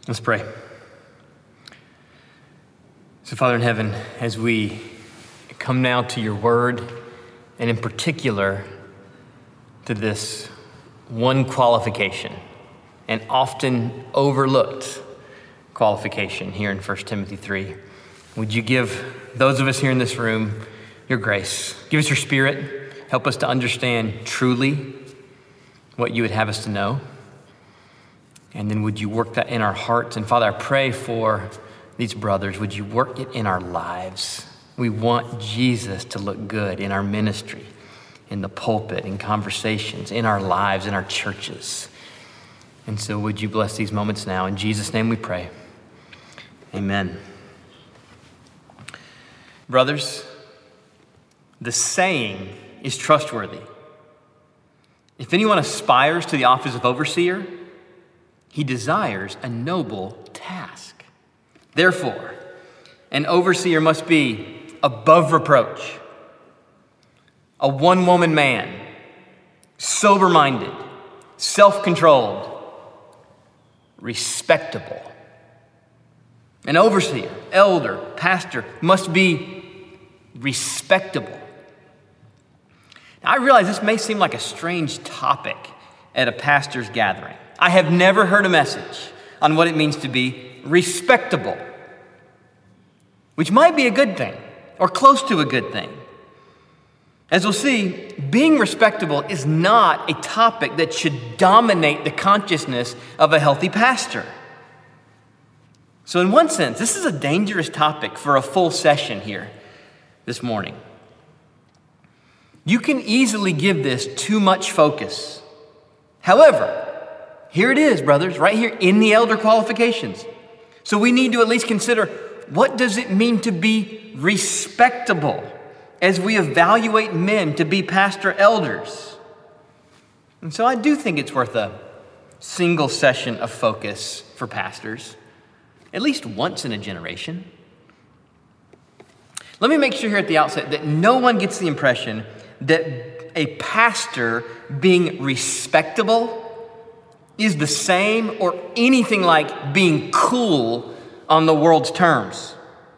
Let's pray. So, Father in heaven, as we come now to your word, and in particular to this one qualification, an often overlooked qualification here in 1 Timothy 3, would you give those of us here in this room your grace? Give us your spirit. Help us to understand truly what you would have us to know. And then would you work that in our hearts? And Father, I pray for these brothers. Would you work it in our lives? We want Jesus to look good in our ministry, in the pulpit, in conversations, in our lives, in our churches. And so would you bless these moments now? In Jesus' name we pray. Amen. Brothers, the saying is trustworthy. If anyone aspires to the office of overseer, he desires a noble task. Therefore, an overseer must be above reproach, a one-woman man, sober-minded, self-controlled, respectable. An overseer, elder, pastor must be respectable. Now, I realize this may seem like a strange topic at a pastor's gathering. I have never heard a message on what it means to be respectable, which might be a good thing or close to a good thing. As we'll see, being respectable is not a topic that should dominate the consciousness of a healthy pastor. So in one sense, this is a dangerous topic for a full session here this morning. You can easily give this too much focus. However, here it is, brothers, right here in the elder qualifications. So we need to at least consider, what does it mean to be respectable as we evaluate men to be pastor elders? And so I do think it's worth a single session of focus for pastors, at least once in a generation. Let me make sure here at the outset that no one gets the impression that a pastor being respectable is the same or anything like being cool on the world's terms.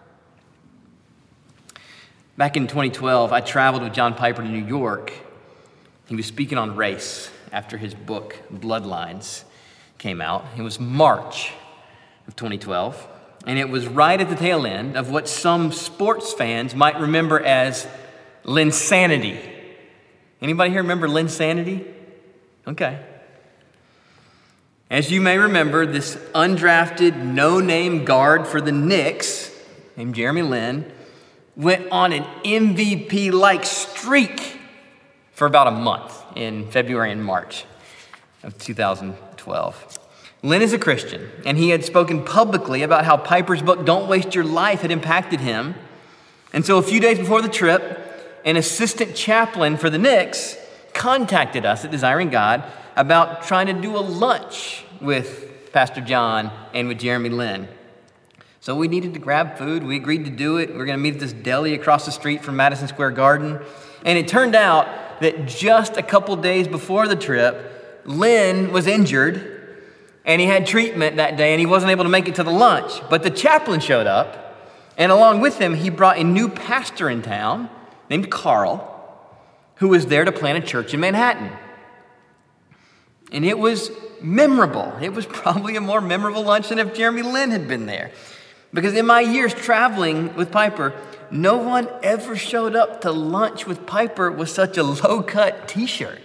Back in 2012, I traveled with John Piper to New York. He was speaking on race after his book, Bloodlines, came out. It was March of 2012, and it was right at the tail end of what some sports fans might remember as Linsanity. Anybody here remember Linsanity? Okay. As you may remember, this undrafted, no-name guard for the Knicks, named Jeremy Lin, went on an MVP-like streak for about a month in February and March of 2012. Lin is a Christian, and he had spoken publicly about how Piper's book, Don't Waste Your Life, had impacted him. And so a few days before the trip, an assistant chaplain for the Knicks contacted us at Desiring God about trying to do a lunch with Pastor John and with Jeremy Lin. So we needed to grab food. We agreed to do it. We were going to meet at this deli across the street from Madison Square Garden. And it turned out that just a couple days before the trip, Lin was injured, and he had treatment that day, and he wasn't able to make it to the lunch. But the chaplain showed up, and along with him, he brought a new pastor in town named Carl, who was there to plant a church in Manhattan. And it was memorable. It was probably a more memorable lunch than if Jeremy Lin had been there. Because in my years traveling with Piper, no one ever showed up to lunch with Piper with such a low-cut t-shirt.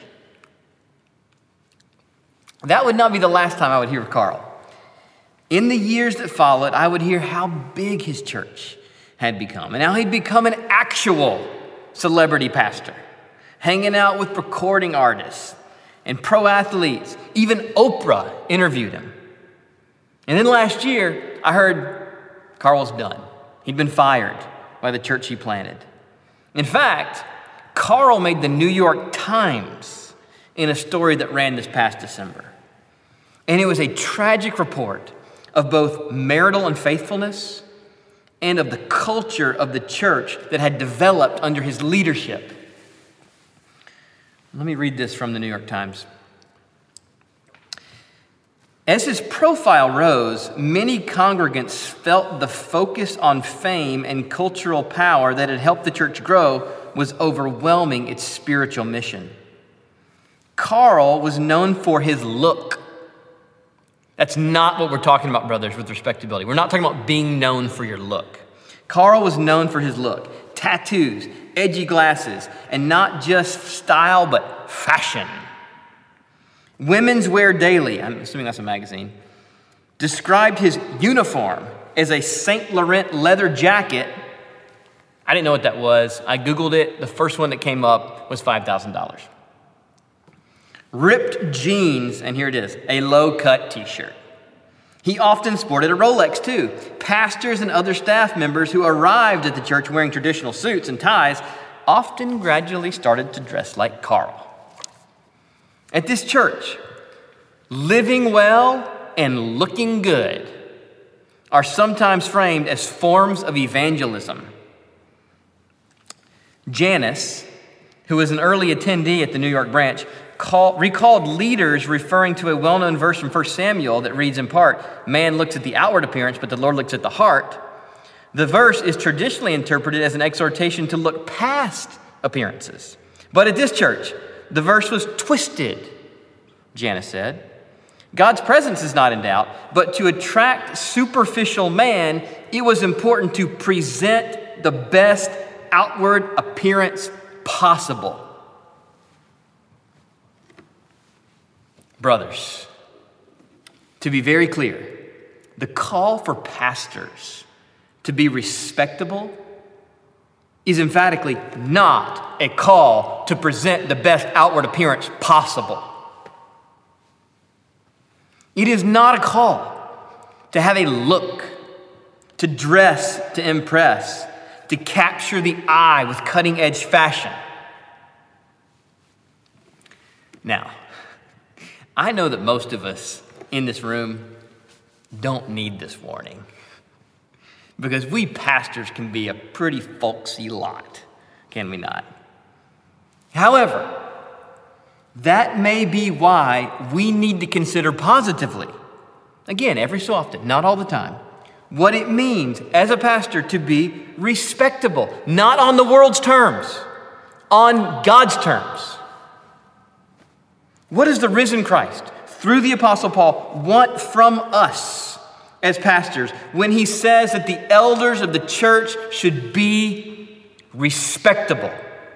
That would not be the last time I would hear of Carl. In the years that followed, I would hear how big his church had become and how he'd become an actual celebrity pastor, hanging out with recording artists and pro athletes. Even Oprah interviewed him. And then last year, I heard Carl was done. He'd been fired by the church he planted. In fact, Carl made the New York Times in a story that ran this past December. And it was a tragic report of both marital unfaithfulness and of the culture of the church that had developed under his leadership. Let me read this from the New York Times. As his profile rose, many congregants felt the focus on fame and cultural power that had helped the church grow was overwhelming its spiritual mission. Carl was known for his look. That's not what we're talking about, brothers, with respectability. We're not talking about being known for your look. Carl was known for his look. Tattoos, edgy glasses, and not just style, but fashion. Women's Wear Daily, I'm assuming that's a magazine, described his uniform as a Saint Laurent leather jacket. I didn't know what that was. I Googled it. The first one that came up was $5,000. Ripped jeans, and here it is, a low-cut t-shirt. He often sported a Rolex too. Pastors and other staff members who arrived at the church wearing traditional suits and ties often gradually started to dress like Carl. At this church, living well and looking good are sometimes framed as forms of evangelism. Janice, who was an early attendee at the New York branch, recalled leaders referring to a well-known verse from 1 Samuel that reads in part, "Man looks at the outward appearance, but the Lord looks at the heart." The verse is traditionally interpreted as an exhortation to look past appearances. But at this church, the verse was twisted, Janice said. God's presence is not in doubt, but to attract superficial man, it was important to present the best outward appearance possible. Brothers, to be very clear, the call for pastors to be respectable is emphatically not a call to present the best outward appearance possible. It is not a call to have a look, to dress to impress, to capture the eye with cutting-edge fashion. Now, I know that most of us in this room don't need this warning because we pastors can be a pretty folksy lot, can we not? However, that may be why we need to consider positively, again, every so often, not all the time, what it means as a pastor to be respectable, not on the world's terms, on God's terms. What does the risen Christ, through the Apostle Paul, want from us as pastors when he says that the elders of the church should be respectable?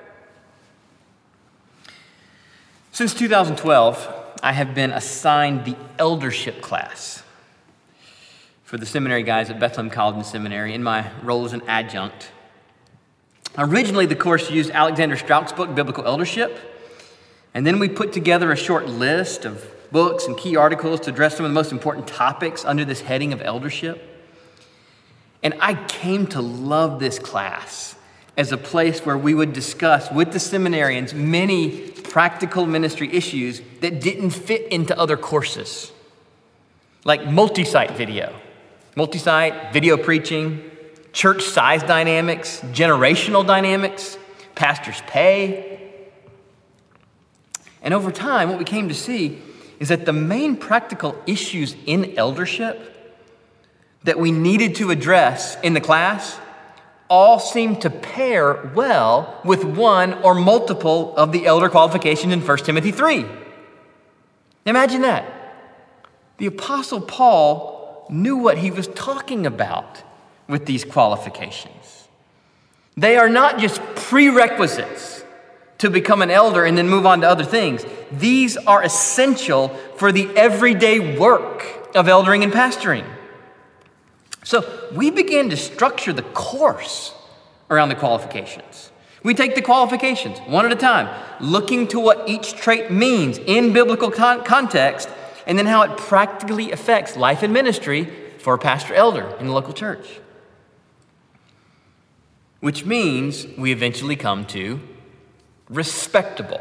Since 2012, I have been assigned the eldership class for the seminary guys at Bethlehem College and Seminary in my role as an adjunct. Originally, the course used Alexander Strauch's book, Biblical Eldership, and then we put together a short list of books and key articles to address some of the most important topics under this heading of eldership. And I came to love this class as a place where we would discuss with the seminarians many practical ministry issues that didn't fit into other courses, like multi-site video preaching, church size dynamics, generational dynamics, pastors' pay. And over time, what we came to see is that the main practical issues in eldership that we needed to address in the class all seem to pair well with one or multiple of the elder qualifications in 1 Timothy 3. Imagine that. The Apostle Paul knew what he was talking about with these qualifications. They are not just prerequisites to become an elder and then move on to other things. These are essential for the everyday work of eldering and pastoring. So we began to structure the course around the qualifications. We take the qualifications one at a time, looking to what each trait means in biblical context, and then how it practically affects life and ministry for a pastor elder in the local church. Which means we eventually come to respectable,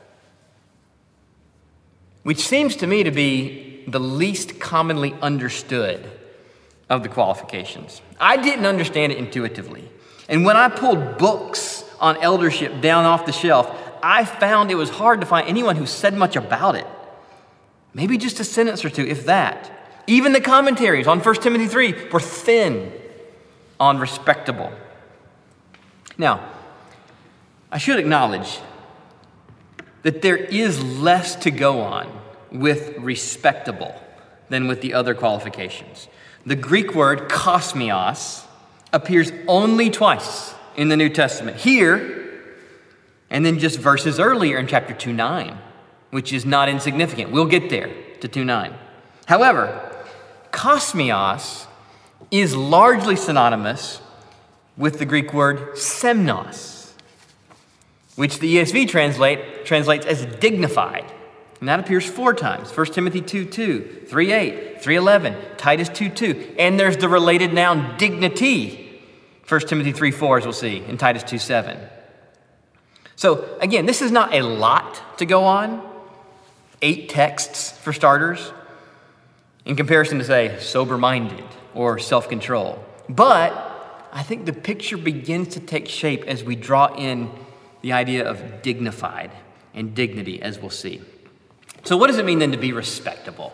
which seems to me to be the least commonly understood of the qualifications. I didn't understand it intuitively. And when I pulled books on eldership down off the shelf, I found it was hard to find anyone who said much about it. Maybe just a sentence or two, if that. Even the commentaries on 1 Timothy 3 were thin on respectable. Now, I should acknowledge that there is less to go on with respectable than with the other qualifications. The Greek word kosmios appears only twice in the New Testament. Here, and then just verses earlier in chapter 2:9, which is not insignificant. We'll get there to 2:9. However, kosmios is largely synonymous with the Greek word semnos, which the ESV translates as dignified. And that appears 4 times. 1 Timothy 2:2, 3:8, 3:11, Titus 2:2. And there's the related noun dignity. 1 Timothy 3:4, as we'll see, and Titus 2:7. So again, this is not a lot to go on. 8 texts for starters, in comparison to, say, sober-minded or self-control. But I think the picture begins to take shape as we draw in the idea of dignified and dignity, as we'll see. So what does it mean then to be respectable?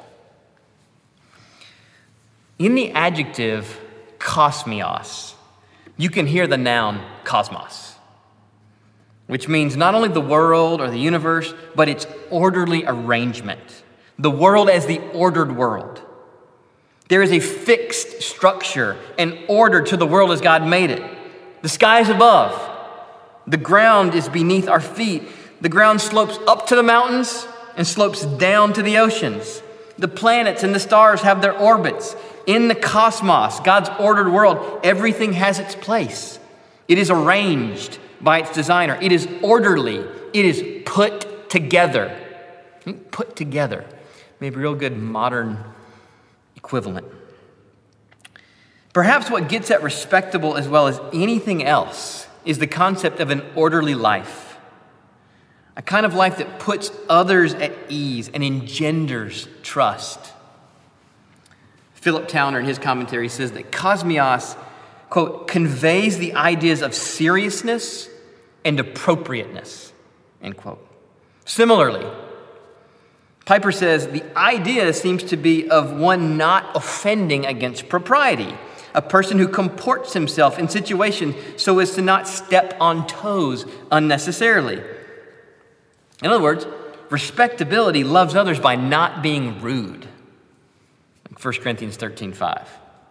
In the adjective kosmios, you can hear the noun cosmos, which means not only the world or the universe, but its orderly arrangement. The world as the ordered world. There is a fixed structure and order to the world as God made it. The sky is above. The ground is beneath our feet. The ground slopes up to the mountains and slopes down to the oceans. The planets and the stars have their orbits. In the cosmos, God's ordered world, everything has its place. It is arranged by its designer. It is orderly. It is put together. Put together. Maybe a real good modern equivalent. Perhaps what gets at respectable as well as anything else is the concept of an orderly life. A kind of life that puts others at ease and engenders trust. Philip Towner, in his commentary, says that kosmios, quote, conveys the ideas of seriousness and appropriateness, end quote. Similarly, Piper says the idea seems to be of one not offending against propriety, a person who comports himself in situations so as to not step on toes unnecessarily. In other words, respectability loves others by not being rude. 1 Corinthians 13:5.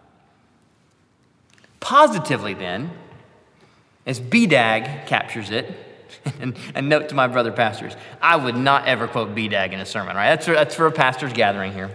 Positively then, as BDAG captures it, and a note to my brother pastors, I would not ever quote BDAG in a sermon, right? That's for a pastor's gathering here.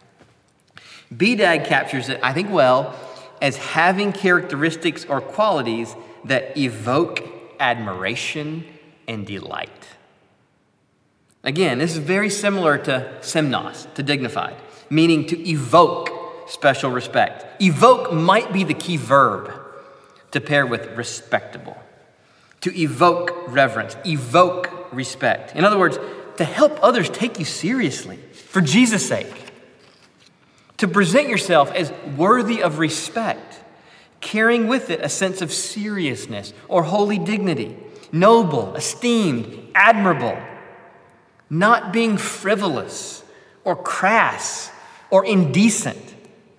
BDAG captures it, I think, well, as having characteristics or qualities that evoke admiration and delight. Again, this is very similar to semnos, to dignified, meaning to evoke special respect. Evoke might be the key verb to pair with respectable. To evoke reverence, evoke respect. In other words, to help others take you seriously for Jesus' sake. To present yourself as worthy of respect, carrying with it a sense of seriousness or holy dignity, noble, esteemed, admirable, not being frivolous or crass or indecent.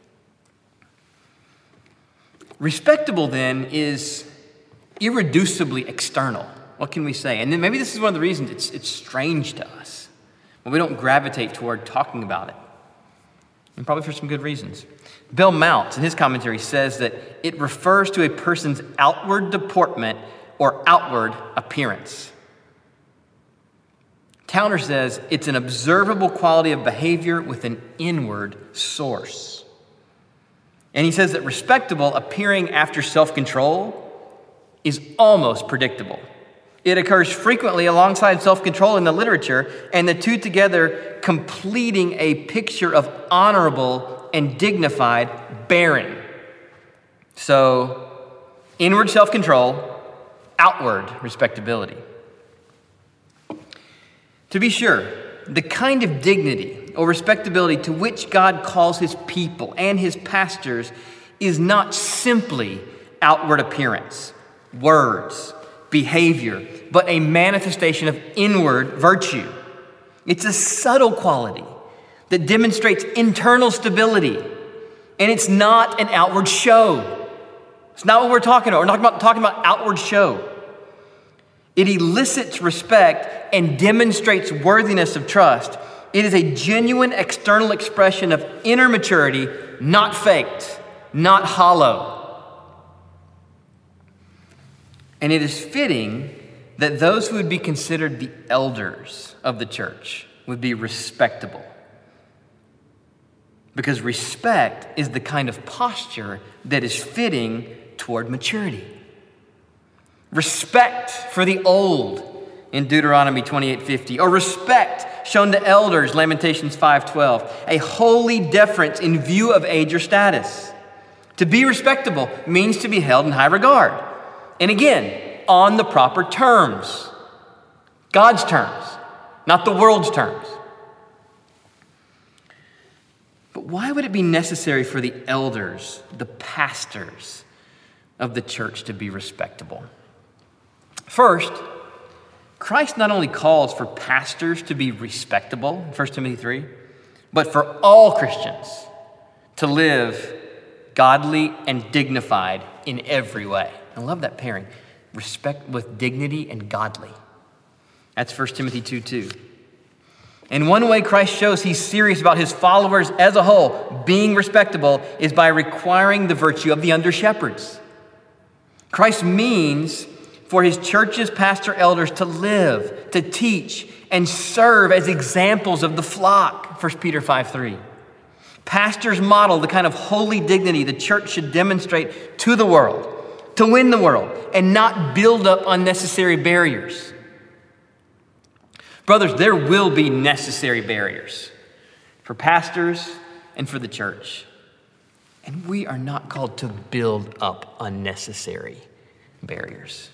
Respectable, then, is irreducibly external. What can we say? And then maybe this is one of the reasons it's strange to us, but we don't gravitate toward talking about it. And probably for some good reasons. Bill Mounts, in his commentary, says that it refers to a person's outward deportment or outward appearance. Towner says it's an observable quality of behavior with an inward source. And he says that respectable appearing after self-control is almost predictable. It occurs frequently alongside self-control in the literature, and the two together completing a picture of honorable and dignified bearing. So, inward self-control, outward respectability. To be sure, the kind of dignity or respectability to which God calls his people and his pastors is not simply outward appearance, words, behavior, but a manifestation of inward virtue. It's a subtle quality that demonstrates internal stability. And it's not an outward show. It's not what we're talking about. We're not talking about outward show. It elicits respect and demonstrates worthiness of trust. It is a genuine external expression of inner maturity, not faked, not hollow. And it is fitting that those who would be considered the elders of the church would be respectable. Because respect is the kind of posture that is fitting toward maturity. Respect for the old in Deuteronomy 28:50, or respect shown to elders, Lamentations 5:12, a holy deference in view of age or status. To be respectable means to be held in high regard. And again, on the proper terms. God's terms, not the world's terms. But why would it be necessary for the elders, the pastors of the church, to be respectable? First, Christ not only calls for pastors to be respectable, 1 Timothy 3, but for all Christians to live godly and dignified in every way. I love that pairing. Respect with dignity and godly. That's 1 Timothy 2:2. And one way Christ shows he's serious about his followers as a whole being respectable is by requiring the virtue of the under-shepherds. Christ means for his church's pastor elders to live, to teach, and serve as examples of the flock, 1 Peter 5:3. Pastors model the kind of holy dignity the church should demonstrate to the world, to win the world, and not build up unnecessary barriers. Brothers, there will be necessary barriers for pastors and for the church. And we are not called to build up unnecessary barriers.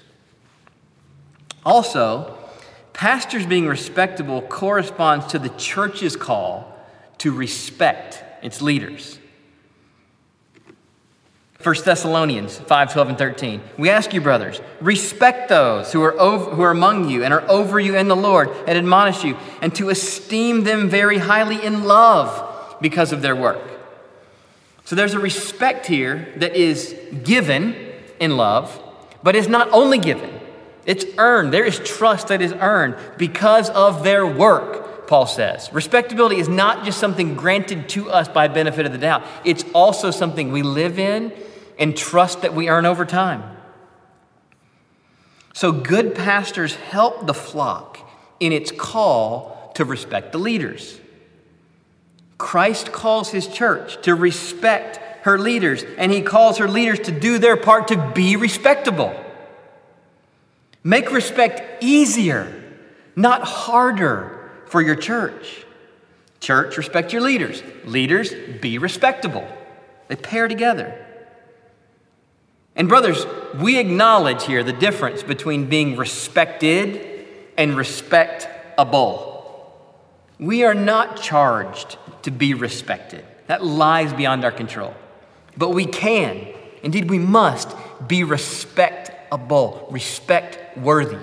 Also, pastors being respectable corresponds to the church's call to respect its leaders. 1 Thessalonians 5:12 and 13. We ask you, brothers, respect those who are among you and are over you in the Lord and admonish you, and to esteem them very highly in love because of their work. So there's a respect here that is given in love, but is not only given. It's earned. There is trust that is earned because of their work, Paul says. Respectability is not just something granted to us by benefit of the doubt. It's also something we live in and trust that we earn over time. So good pastors help the flock in its call to respect the leaders. Christ calls his church to respect her leaders, and he calls her leaders to do their part to be respectable. Make respect easier, not harder for your church. Church, respect your leaders. Leaders, be respectable. They pair together. And brothers, we acknowledge here the difference between being respected and respectable. We are not charged to be respected. That lies beyond our control. But we can, indeed we must, be respectable, respect-worthy.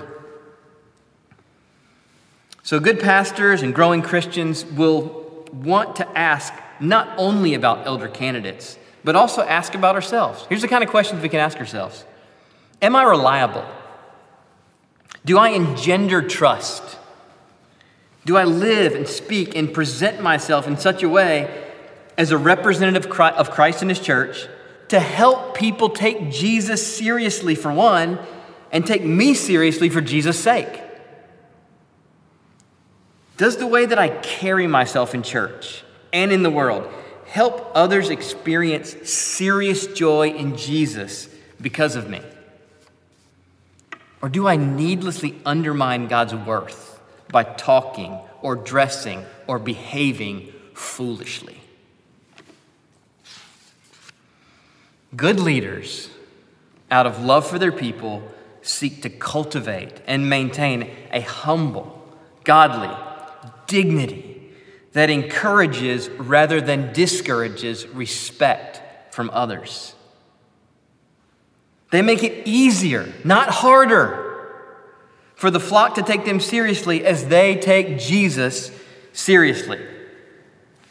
So good pastors and growing Christians will want to ask not only about elder candidates, but also ask about ourselves. Here's the kind of questions we can ask ourselves. Am I reliable? Do I engender trust? Do I live and speak and present myself in such a way as a representative of Christ and his church to help people take Jesus seriously for one, and take me seriously for Jesus' sake? Does the way that I carry myself in church and in the world help others experience serious joy in Jesus because of me? Or do I needlessly undermine God's worth by talking or dressing or behaving foolishly? Good leaders, out of love for their people, seek to cultivate and maintain a humble, godly dignity that encourages rather than discourages respect from others. They make it easier, not harder, for the flock to take them seriously as they take Jesus seriously.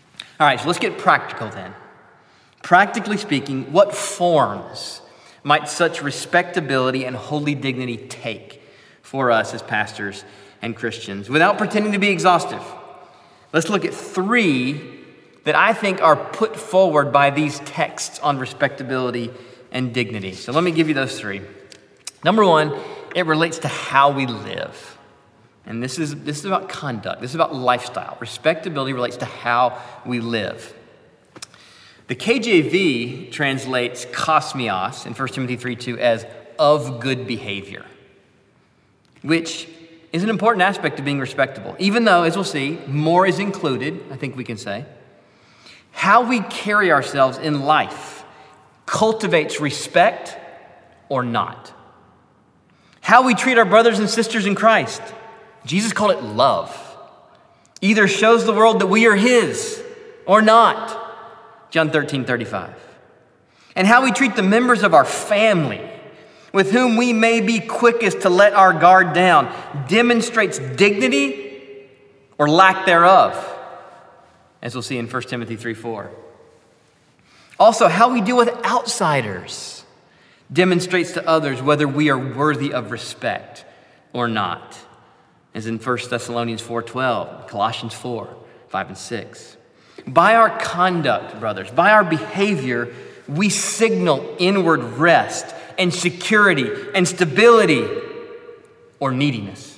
All right, so let's get practical then. Practically speaking, what forms might such respectability and holy dignity take for us as pastors and Christians? Without pretending to be exhaustive, let's look at 3 that I think are put forward by these texts on respectability and dignity. So let me give you those 3. Number 1, it relates to how we live. And this is about conduct. This is about lifestyle. Respectability relates to how we live. The KJV translates kosmios in 1 Timothy 3:2 as of good behavior, which is an important aspect of being respectable. Even though, as we'll see, more is included, I think we can say. How we carry ourselves in life cultivates respect or not. How we treat our brothers and sisters in Christ, Jesus called it love, either shows the world that we are his or not. John 13:35. And how we treat the members of our family, with whom we may be quickest to let our guard down, demonstrates dignity or lack thereof, as we'll see in 1 Timothy 3:4. Also, how we deal with outsiders demonstrates to others whether we are worthy of respect or not, as in 1 Thessalonians 4:12, Colossians 4:5 and 6. By our conduct, brothers, by our behavior, we signal inward rest and security and stability or neediness.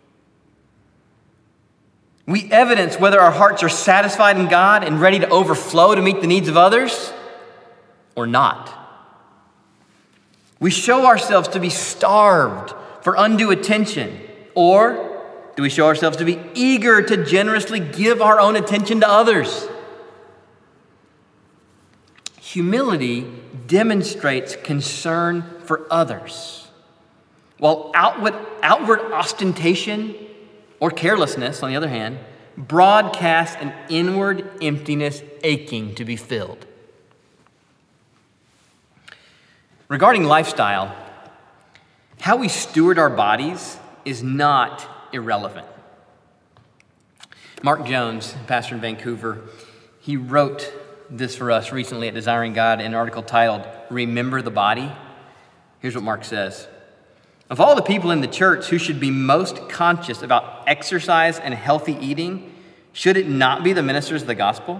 We evidence whether our hearts are satisfied in God and ready to overflow to meet the needs of others or not. We show ourselves to be starved for undue attention, or do we show ourselves to be eager to generously give our own attention to others? Humility demonstrates concern for others, while outward ostentation or carelessness, on the other hand, broadcasts an inward emptiness aching to be filled. Regarding lifestyle, how we steward our bodies is not irrelevant. Mark Jones, pastor in Vancouver, he wrote this for us recently at Desiring God in an article titled, Remember the Body. Here's what Mark says. Of all the people in the church who should be most conscious about exercise and healthy eating, should it not be the ministers of the gospel?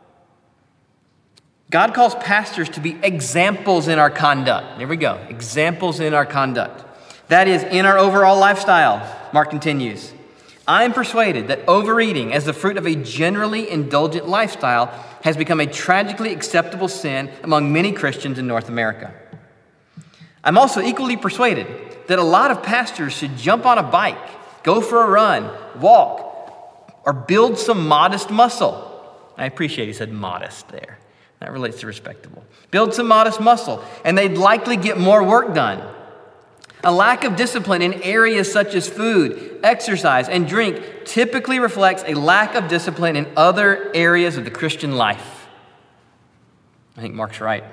God calls pastors to be examples in our conduct. There we go. Examples in our conduct. That is, in our overall lifestyle. Mark continues, I am persuaded that overeating as the fruit of a generally indulgent lifestyle has become a tragically acceptable sin among many Christians in North America. I'm also equally persuaded that a lot of pastors should jump on a bike, go for a run, walk, or build some modest muscle. I appreciate he said modest there. That relates to respectable. Build some modest muscle, and they'd likely get more work done. A lack of discipline in areas such as food, exercise, and drink typically reflects a lack of discipline in other areas of the Christian life. I think Mark's right.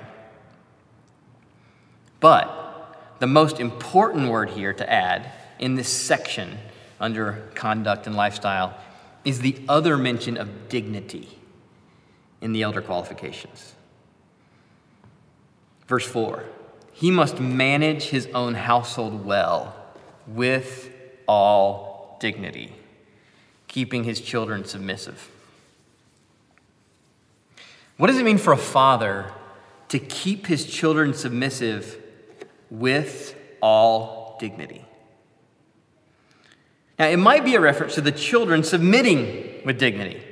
But the most important word here to add in this section under conduct and lifestyle is the other mention of dignity in the elder qualifications. Verse 4. He must manage his own household well, with all dignity, keeping his children submissive. What does it mean for a father to keep his children submissive with all dignity? Now, it might be a reference to the children submitting with dignity.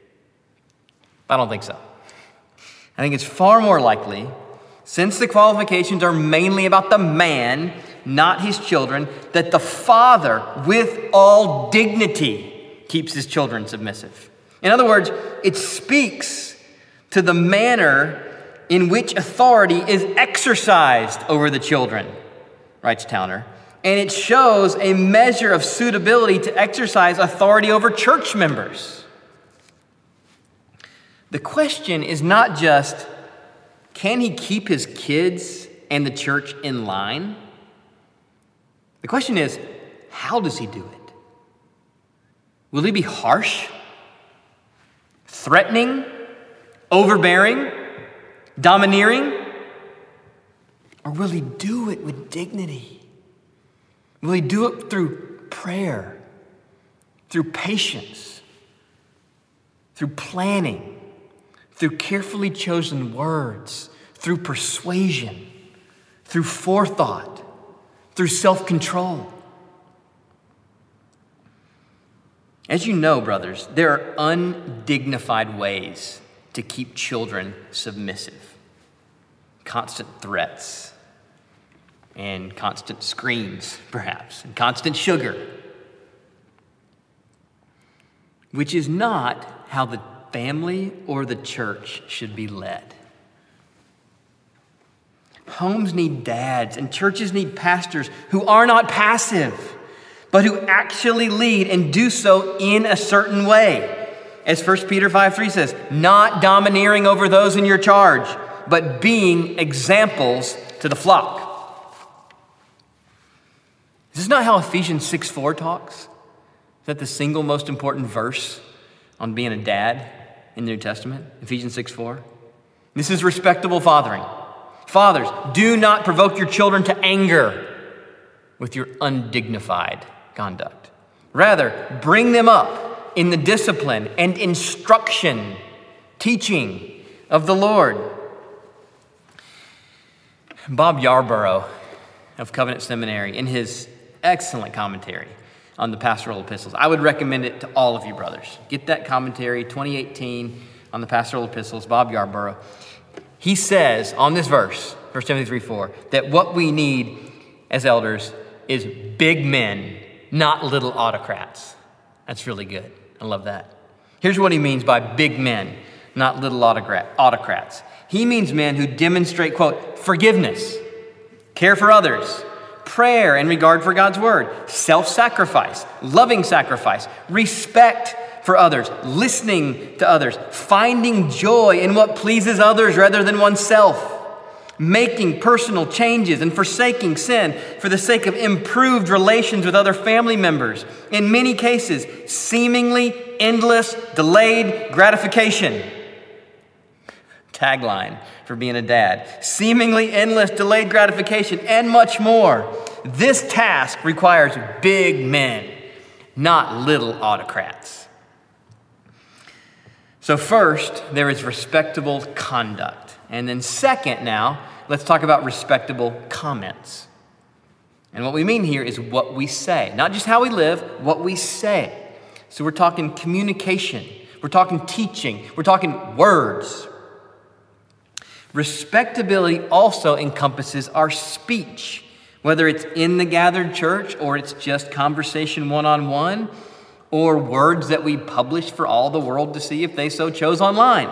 I don't think so. I think it's far more likely, since the qualifications are mainly about the man, not his children, that the father, with all dignity, keeps his children submissive. In other words, it speaks to the manner in which authority is exercised over the children, writes Towner, and it shows a measure of suitability to exercise authority over church members. The question is not just, can he keep his kids and the church in line? The question is, how does he do it? Will he be harsh, threatening, overbearing, domineering? Or will he do it with dignity? Will he do it through prayer, through patience, through planning, through carefully chosen words, through persuasion, through forethought, through self-control? As you know, brothers, there are undignified ways to keep children submissive. Constant threats, and constant screens, perhaps, and constant sugar, which is not how the family or the church should be led. Homes need dads, and churches need pastors who are not passive, but who actually lead and do so in a certain way. As 1 Peter 5:3 says, not domineering over those in your charge, but being examples to the flock. Is this not how Ephesians 6:4 talks? Is that the single most important verse on being a dad in the New Testament? Ephesians 6:4. This is respectable fathering. Fathers, do not provoke your children to anger with your undignified conduct. Rather, bring them up in the discipline and instruction, teaching of the Lord. Bob Yarborough of Covenant Seminary, in his excellent commentary on the pastoral epistles, I would recommend it to all of you brothers. Get that commentary, 2018, on the pastoral epistles, Bob Yarborough. He says on this verse, 1 Timothy 3:4, that what we need as elders is big men, not little autocrats. That's really good. I love that. Here's what he means by big men, not little autocrats. He means men who demonstrate, quote, forgiveness, care for others, prayer and regard for God's word, self-sacrifice, loving sacrifice, respect for others, listening to others, finding joy in what pleases others rather than oneself, making personal changes and forsaking sin for the sake of improved relations with other family members. In many cases, seemingly endless, delayed gratification. Tagline for being a dad. Seemingly endless, delayed gratification, and much more. This task requires big men, not little autocrats. So first, there is respectable conduct. And then second now, let's talk about respectable comments. And what we mean here is what we say. Not just how we live, what we say. So we're talking communication. We're talking teaching. We're talking words. Respectability also encompasses our speech, whether it's in the gathered church or it's just conversation one-on-one or words that we publish for all the world to see if they so chose online.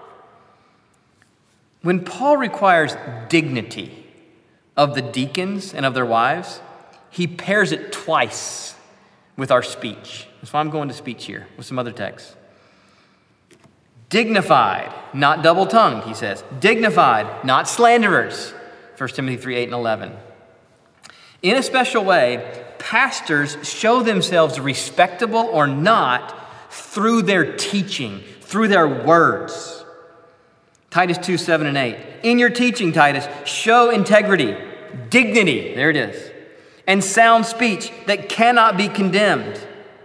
When Paul requires dignity of the deacons and of their wives, he pairs it twice with our speech. That's why I'm going to speech here with some other texts. Dignified, not double-tongued, he says. Dignified, not slanderers. 1 Timothy 3:8-11. In a special way, pastors show themselves respectable or not through their teaching, through their words. Titus 2:7-8. In your teaching, Titus, show integrity, dignity, there it is, and sound speech that cannot be condemned.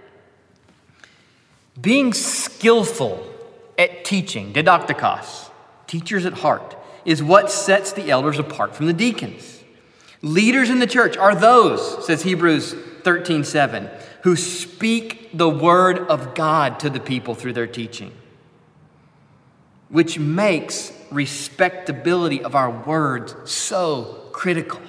Being skillful at teaching, didaktikos, teachers at heart, is what sets the elders apart from the deacons. Leaders in the church are those, says Hebrews 13:7, who speak the word of God to the people through their teaching, which makes respectability of our words so critical.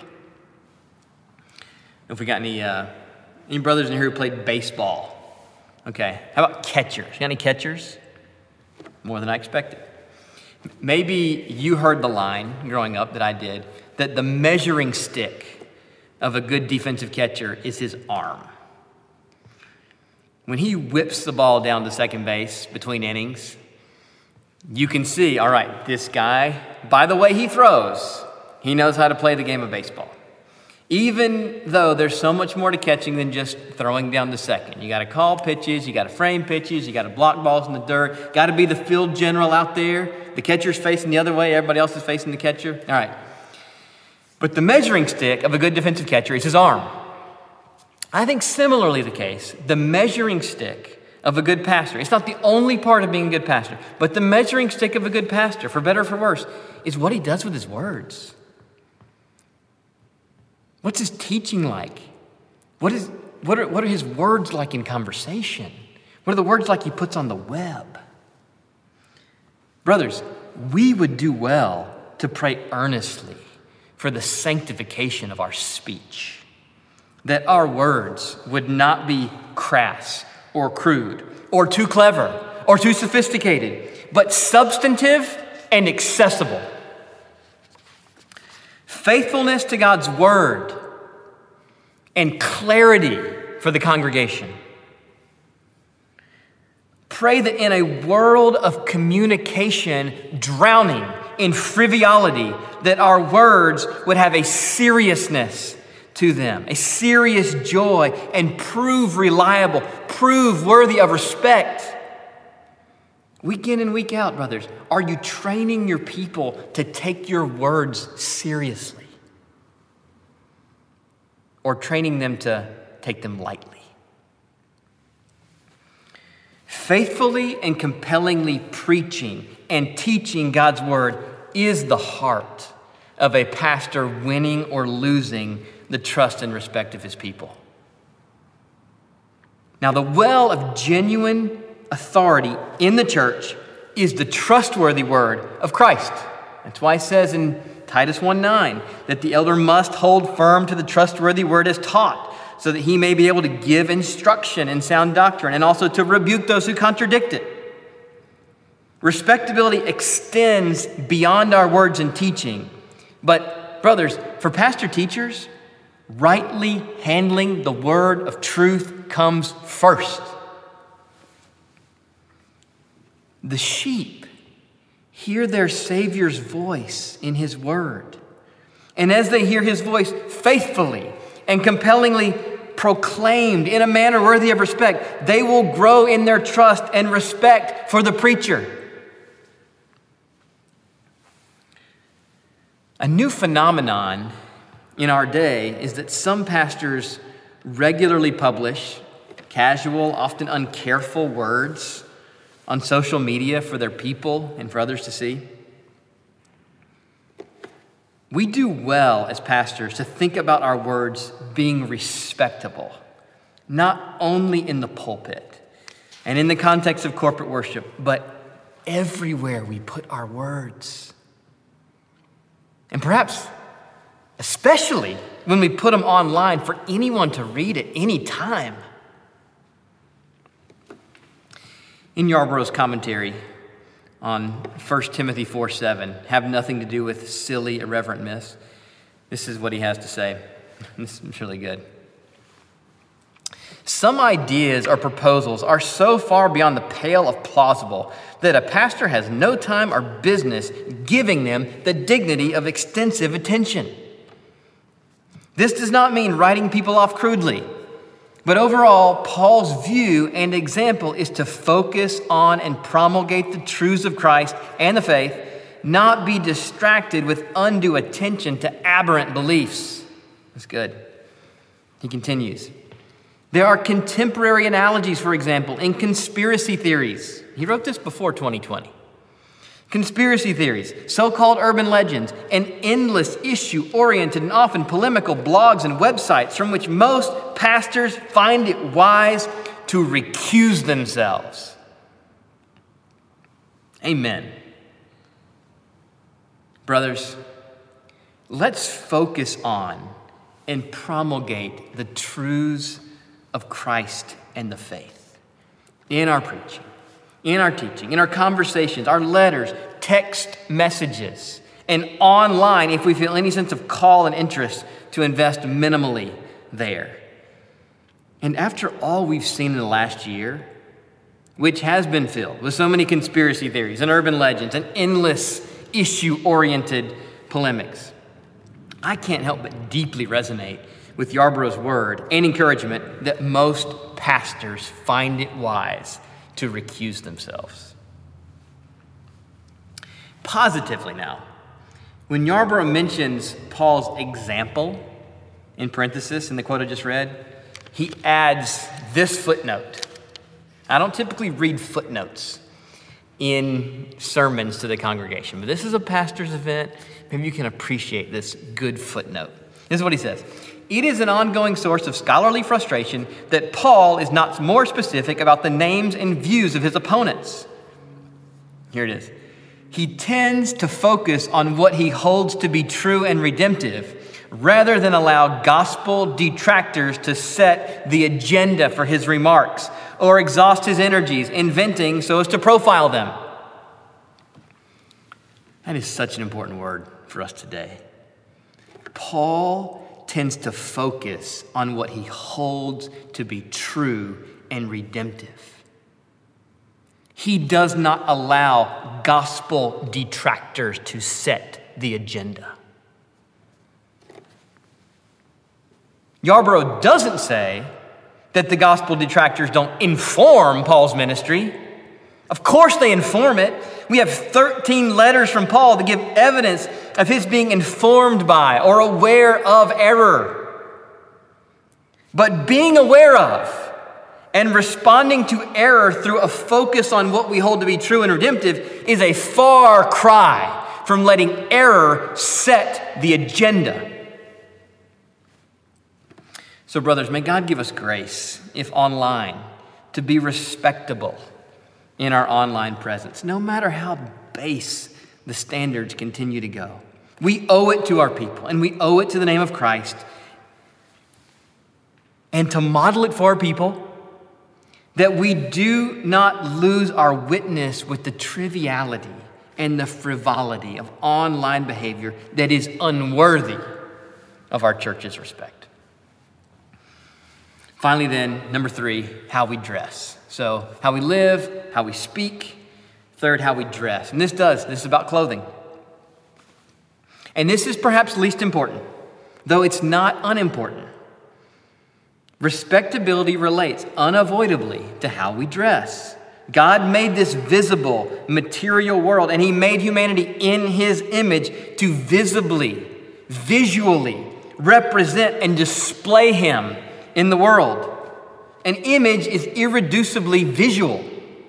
If we got any brothers in here who played baseball? Okay, how about catchers? You got any catchers? More than I expected. Maybe you heard the line growing up that I did, that the measuring stick of a good defensive catcher is his arm. When he whips the ball down to second base between innings, you can see, all right, this guy, by the way he throws, he knows how to play the game of baseball. Even though there's so much more to catching than just throwing down the second. You got to call pitches, you got to frame pitches, you got to block balls in the dirt, got to be the field general out there. The catcher's facing the other way, everybody else is facing the catcher. All right. But the measuring stick of a good defensive catcher is his arm. I think similarly the case, the measuring stick of a good pastor, it's not the only part of being a good pastor, but the measuring stick of a good pastor, for better or for worse, is what he does with his words. What's his teaching like? What are his words like in conversation? What are the words like he puts on the web? Brothers, we would do well to pray earnestly for the sanctification of our speech, that our words would not be crass or crude or too clever or too sophisticated, but substantive and accessible. Faithfulness to God's word and clarity for the congregation. Pray that in a world of communication drowning in frivolity, that our words would have a seriousness to them, a serious joy, and prove reliable, prove worthy of respect. Week in and week out, brothers, are you training your people to take your words seriously? Or training them to take them lightly? Faithfully and compellingly preaching and teaching God's word is the heart of a pastor winning or losing the trust and respect of his people. Now, the well of genuine authority in the church is the trustworthy word of Christ. That's why it says in Titus 1:9 that the elder must hold firm to the trustworthy word as taught, so that he may be able to give instruction in sound doctrine and also to rebuke those who contradict it. Respectability extends beyond our words and teaching. But brothers, for pastor teachers, rightly handling the word of truth comes first. The sheep hear their Savior's voice in his word. And as they hear his voice faithfully and compellingly proclaimed in a manner worthy of respect, they will grow in their trust and respect for the preacher. A new phenomenon in our day is that some pastors regularly publish casual, often uncareful words on social media for their people and for others to see. We do well as pastors to think about our words being respectable, not only in the pulpit and in the context of corporate worship, but everywhere we put our words. And perhaps especially when we put them online for anyone to read at any time. In Yarborough's commentary on 1 Timothy 4:7, have nothing to do with silly, irreverent myths, this is what he has to say. This is really good. Some ideas or proposals are so far beyond the pale of plausible that a pastor has no time or business giving them the dignity of extensive attention. This does not mean writing people off crudely, but overall, Paul's view and example is to focus on and promulgate the truths of Christ and the faith, not be distracted with undue attention to aberrant beliefs. That's good. He continues. There are contemporary analogies, for example, in conspiracy theories. He wrote this before 2020. Conspiracy theories, so-called urban legends, and endless issue-oriented and often polemical blogs and websites from which most pastors find it wise to recuse themselves. Amen. Brothers, let's focus on and promulgate the truths of Christ and the faith in our preaching, in our teaching, in our conversations, our letters, text messages, and online if we feel any sense of call and interest to invest minimally there. And after all we've seen in the last year, which has been filled with so many conspiracy theories and urban legends and endless issue-oriented polemics, I can't help but deeply resonate with Yarbrough's word and encouragement that most pastors find it wise to recuse themselves. Positively now, when Yarbrough mentions Paul's example, in parenthesis in the quote I just read, he adds this footnote. I don't typically read footnotes in sermons to the congregation, but this is a pastor's event. Maybe you can appreciate this good footnote. This is what he says. It is an ongoing source of scholarly frustration that Paul is not more specific about the names and views of his opponents. Here it is. He tends to focus on what he holds to be true and redemptive, rather than allow gospel detractors to set the agenda for his remarks or exhaust his energies inventing so as to profile them. That is such an important word for us today. Paul tends to focus on what he holds to be true and redemptive. He does not allow gospel detractors to set the agenda. Yarbrough doesn't say that the gospel detractors don't inform Paul's ministry. Of course they inform it. We have 13 letters from Paul that give evidence of his being informed by or aware of error. But being aware of and responding to error through a focus on what we hold to be true and redemptive is a far cry from letting error set the agenda. So, brothers, may God give us grace, if online, to be respectable in our online presence, no matter how base the standards continue to go. We owe it to our people, and we owe it to the name of Christ, and to model it for our people, that we do not lose our witness with the triviality and the frivolity of online behavior that is unworthy of our church's respect. Finally then, number 3, how we dress. So how we live, how we speak. Third, how we dress. And this is about clothing. And this is perhaps least important, though it's not unimportant. Respectability relates unavoidably to how we dress. God made this visible, material world, and he made humanity in his image to visually represent and display him in the world. An image is irreducibly visual.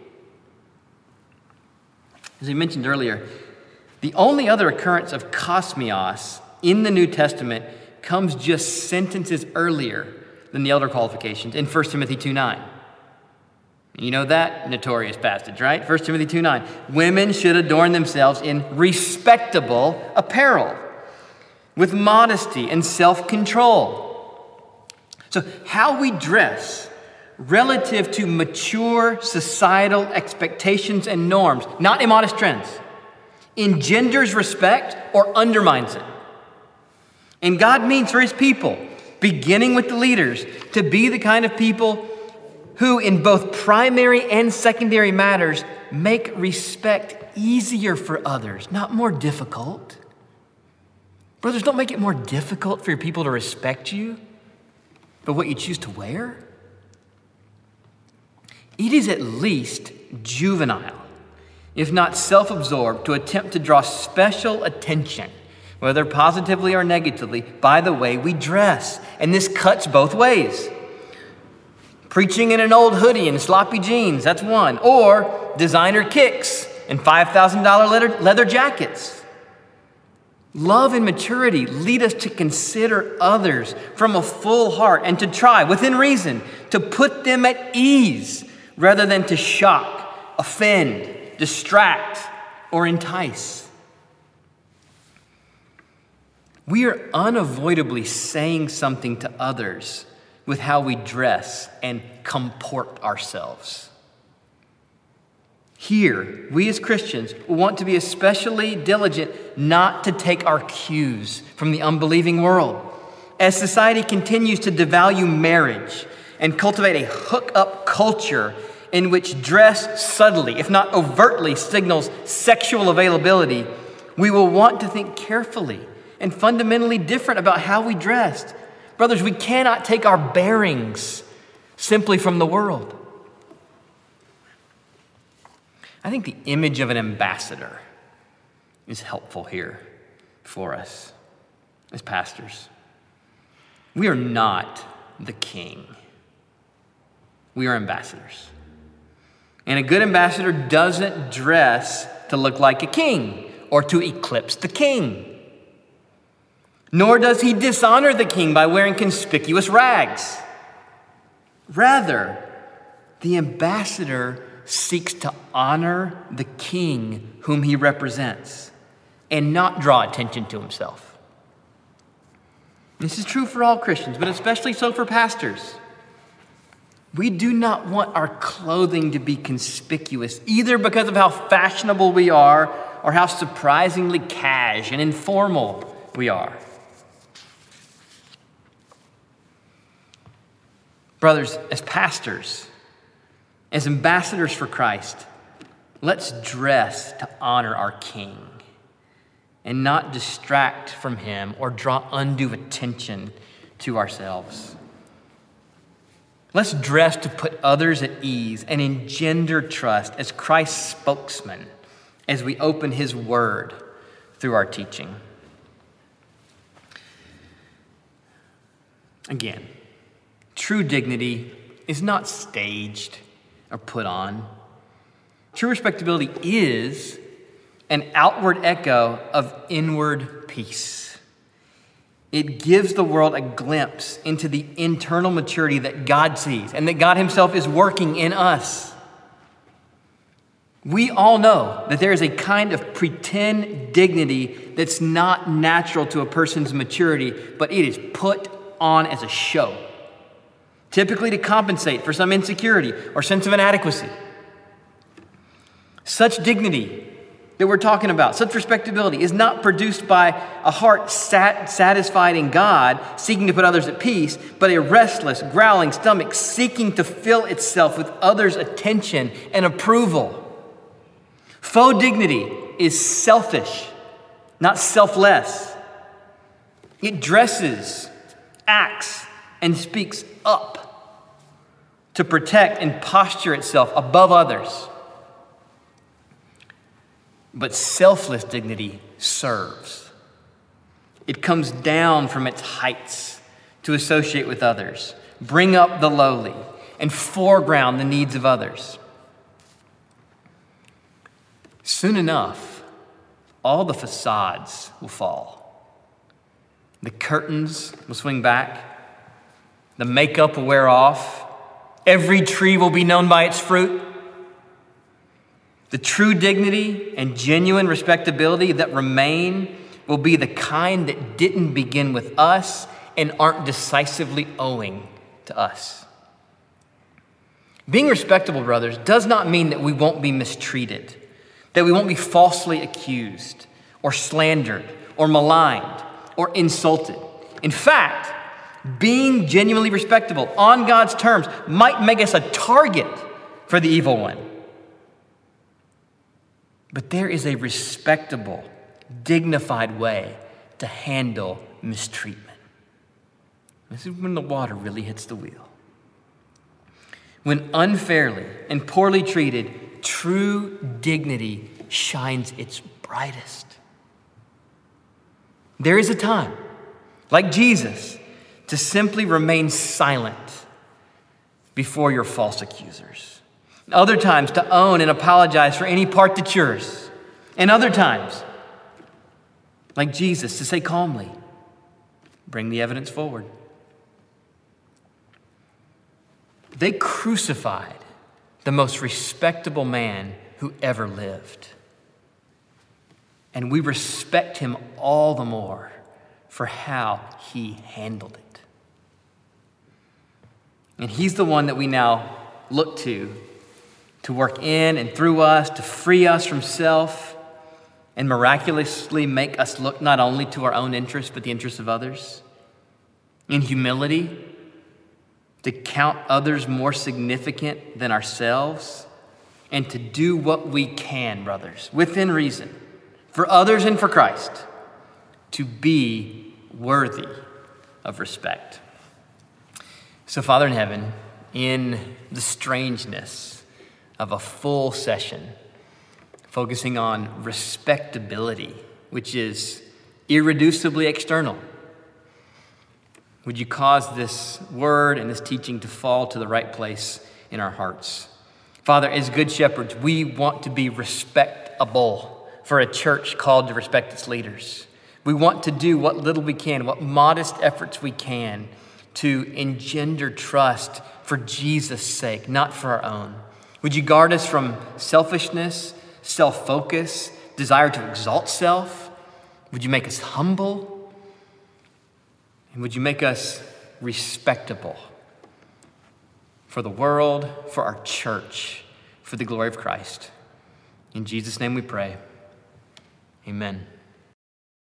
As we mentioned earlier, the only other occurrence of kosmios in the New Testament comes just sentences earlier than the elder qualifications in 1 Timothy 2:9. You know that notorious passage, right? 1 Timothy 2:9. Women should adorn themselves in respectable apparel, with modesty and self-control. So how we dress relative to mature societal expectations and norms, not immodest trends, engenders respect or undermines it. And God means for his people, beginning with the leaders, to be the kind of people who in both primary and secondary matters make respect easier for others, not more difficult. Brothers, don't make it more difficult for your people to respect you for what you choose to wear. It is at least juvenile, if not self-absorbed, to attempt to draw special attention, whether positively or negatively, by the way we dress. And this cuts both ways. Preaching in an old hoodie and sloppy jeans, that's one. Or designer kicks and $5,000 leather jackets. Love and maturity lead us to consider others from a full heart and to try, within reason, to put them at ease rather than to shock, offend, distract, or entice. We are unavoidably saying something to others with how we dress and comport ourselves. Here, we as Christians want to be especially diligent not to take our cues from the unbelieving world. As society continues to devalue marriage and cultivate a hook-up culture in which dress subtly, if not overtly, signals sexual availability, we will want to think carefully and fundamentally different about how we dressed. Brothers, we cannot take our bearings simply from the world. I think the image of an ambassador is helpful here for us as pastors. We are not the king. We are ambassadors. And a good ambassador doesn't dress to look like a king or to eclipse the king. Nor does he dishonor the king by wearing conspicuous rags. Rather, the ambassador seeks to honor the king whom he represents and not draw attention to himself. This is true for all Christians, but especially so for pastors. We do not want our clothing to be conspicuous, either because of how fashionable we are or how surprisingly cash and informal we are. Brothers, as pastors, as ambassadors for Christ, let's dress to honor our King and not distract from him or draw undue attention to ourselves. Let's dress to put others at ease and engender trust as Christ's spokesman as we open his word through our teaching. Again, true dignity is not staged or put on. True respectability is an outward echo of inward peace. It gives the world a glimpse into the internal maturity that God sees and that God himself is working in us. We all know that there is a kind of pretend dignity that's not natural to a person's maturity, but it is put on as a show, typically to compensate for some insecurity or sense of inadequacy. Such dignity that we're talking about, such respectability, is not produced by a heart satisfied in God, seeking to put others at peace, but a restless, growling stomach seeking to fill itself with others' attention and approval. Faux dignity is selfish, not selfless. It dresses, acts, and speaks up to protect and posture itself above others. But selfless dignity serves. It comes down from its heights to associate with others, bring up the lowly, and foreground the needs of others. Soon enough, all the facades will fall. The curtains will swing back. The makeup will wear off. Every tree will be known by its fruit. The true dignity and genuine respectability that remain will be the kind that didn't begin with us and aren't decisively owing to us. Being respectable, brothers, does not mean that we won't be mistreated, that we won't be falsely accused or slandered or maligned or insulted. In fact, being genuinely respectable on God's terms might make us a target for the evil one. But there is a respectable, dignified way to handle mistreatment. This is when the water really hits the wheel. When unfairly and poorly treated, true dignity shines its brightest. There is a time, like Jesus, to simply remain silent before your false accusers. Other times to own and apologize for any part that's yours. And other times, like Jesus, to say calmly, bring the evidence forward. They crucified the most respectable man who ever lived. And we respect him all the more for how he handled it. And he's the one that we now look to work in and through us, to free us from self and miraculously make us look not only to our own interests, but the interests of others. In humility, to count others more significant than ourselves, and to do what we can, brothers, within reason, for others and for Christ, to be worthy of respect. So, Father in heaven, in the strangeness of a full session, focusing on respectability, which is irreducibly external, would you cause this word and this teaching to fall to the right place in our hearts? Father, as good shepherds, we want to be respectable for a church called to respect its leaders. We want to do what little we can, what modest efforts we can to engender trust for Jesus' sake, not for our own. Would you guard us from selfishness, self-focus, desire to exalt self? Would you make us humble? And would you make us respectable for the world, for our church, for the glory of Christ? In Jesus' name we pray. Amen.